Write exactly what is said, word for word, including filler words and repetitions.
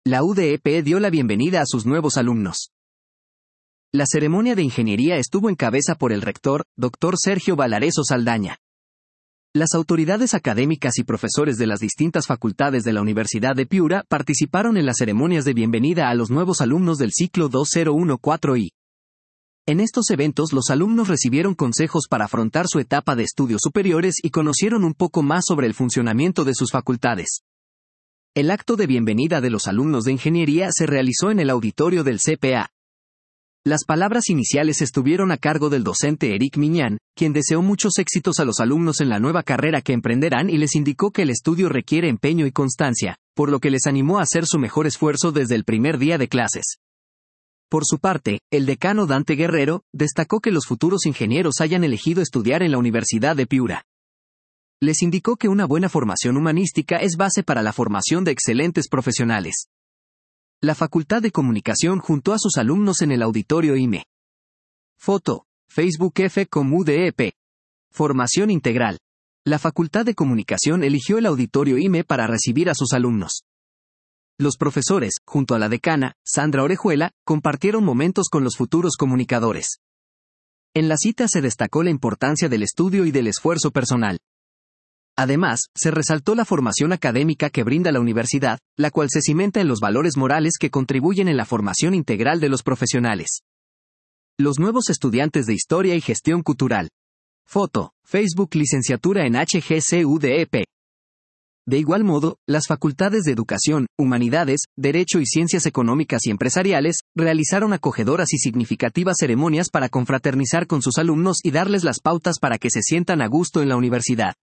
La U D E P dio la bienvenida a sus nuevos alumnos. La ceremonia de ingeniería estuvo en cabeza por el rector, doctor Sergio Valareso Saldaña. Las autoridades académicas y profesores de las distintas facultades de la Universidad de Piura participaron en las ceremonias de bienvenida a los nuevos alumnos del ciclo dos mil catorce I. En estos eventos los alumnos recibieron consejos para afrontar su etapa de estudios superiores y conocieron un poco más sobre el funcionamiento de sus facultades. El acto de bienvenida de los alumnos de ingeniería se realizó en el auditorio del C P A. Las palabras iniciales estuvieron a cargo del docente Eric Miñán, quien deseó muchos éxitos a los alumnos en la nueva carrera que emprenderán y les indicó que el estudio requiere empeño y constancia, por lo que les animó a hacer su mejor esfuerzo desde el primer día de clases. Por su parte, el decano Dante Guerrero destacó que los futuros ingenieros hayan elegido estudiar en la Universidad de Piura. Les indicó que una buena formación humanística es base para la formación de excelentes profesionales. La Facultad de Comunicación juntó a sus alumnos en el auditorio I M E. Foto, Facebook F com U D E P. Formación integral. La Facultad de Comunicación eligió el auditorio I M E para recibir a sus alumnos. Los profesores, junto a la decana, Sandra Orejuela, compartieron momentos con los futuros comunicadores. En la cita se destacó la importancia del estudio y del esfuerzo personal. Además, se resaltó la formación académica que brinda la universidad, la cual se cimenta en los valores morales que contribuyen en la formación integral de los profesionales. Los nuevos estudiantes de Historia y Gestión Cultural. Foto, Facebook Licenciatura en H G C U D E P. De igual modo, las facultades de Educación, Humanidades, Derecho y Ciencias Económicas y Empresariales realizaron acogedoras y significativas ceremonias para confraternizar con sus alumnos y darles las pautas para que se sientan a gusto en la universidad.